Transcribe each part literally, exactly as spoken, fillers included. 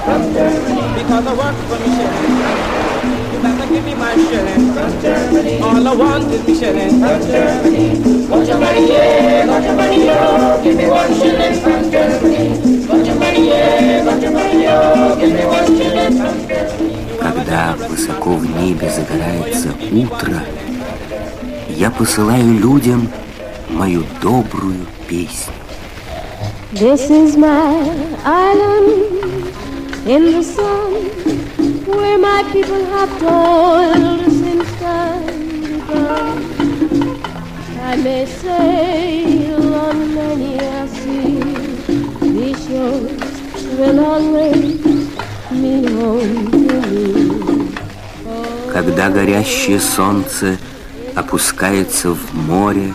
from Germany. Because I work for me shilling. You better give me my shilling from Germany. All I want is me shilling from Germany. Want your money, yeah, want your money, oh. Give me one shilling from Germany. Want your money, yeah, want your money, oh. Give me one shilling from Germany. Когда высоко в небе загорается утро, я посылаю людям мою добрую песню. This is my island in the sun, where my people have toiled since time begun. I may sail on many a sea, these shores will always mean home to me. Когда горящее солнце опускается в море,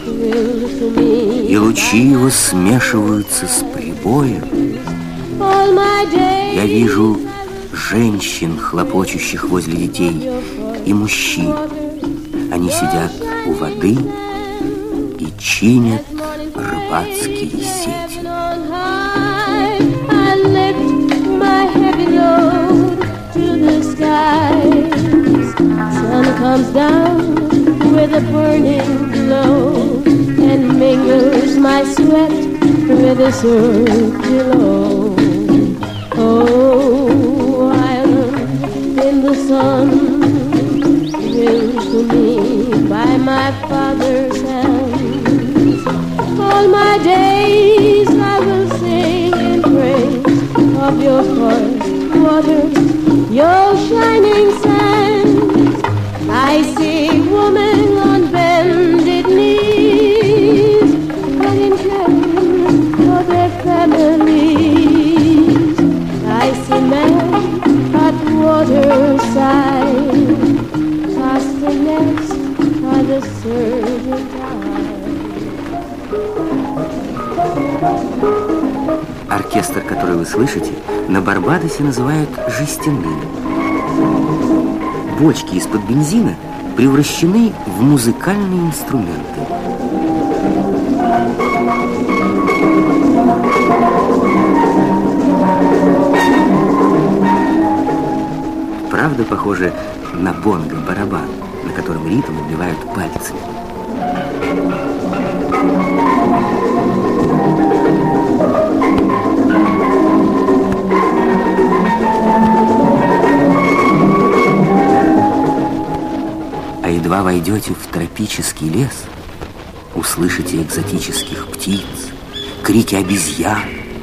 и лучи его смешиваются с прибоем, я вижу женщин, хлопочущих возле детей, и мужчин. Они сидят у воды и чинят рыбацкие сети. With a burning glow, and mingles my sweat with the surf below. Oh, island in the sun, given to me by my father's hands. All my days I will sing in praise of your forest waters, your shining sands. I see women on bended knees, running caring for their families. I see men at waterside, casting nets by the surging tide. Оркестр, который вы слышите, на Барбадосе называют жестяным. Бочки из-под бензина превращены в музыкальные инструменты. Правда, похоже на бонго-барабан, на котором ритм отбивают пальцами. Едва войдете в тропический лес, услышите экзотических птиц, крики обезьян.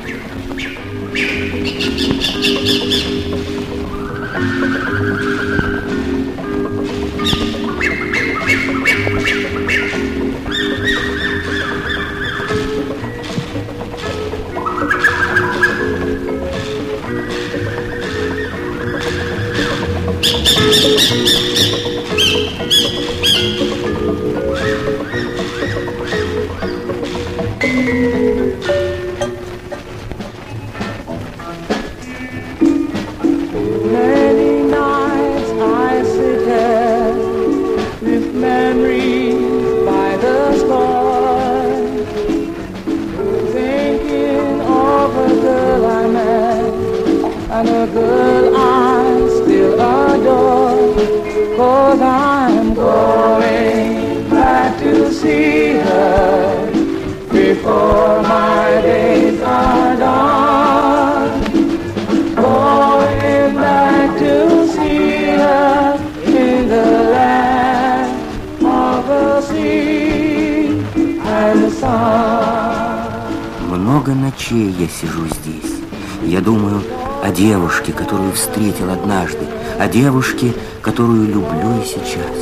And a girl I still adore, 'cause I'm going back to see her before my days are done. Going back to see her in the land of the sea and the sun. Много ночей я сижу здесь. Я думаю о девушке, которую встретил однажды, о девушке, которую люблю и сейчас.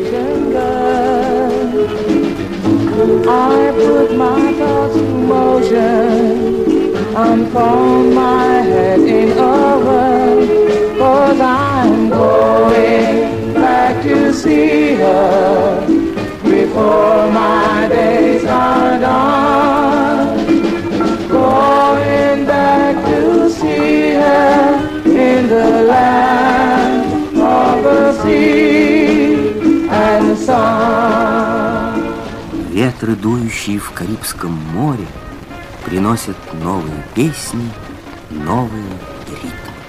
I put my thoughts in motion and found my head in a whirl, 'cause I'm going back to see her before my days are done. Going back to see her in the land of the sea and the sun. Ветры, дующие в Карибском море, приносят новые песни, новые ритмы.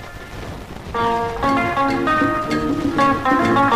Thank you.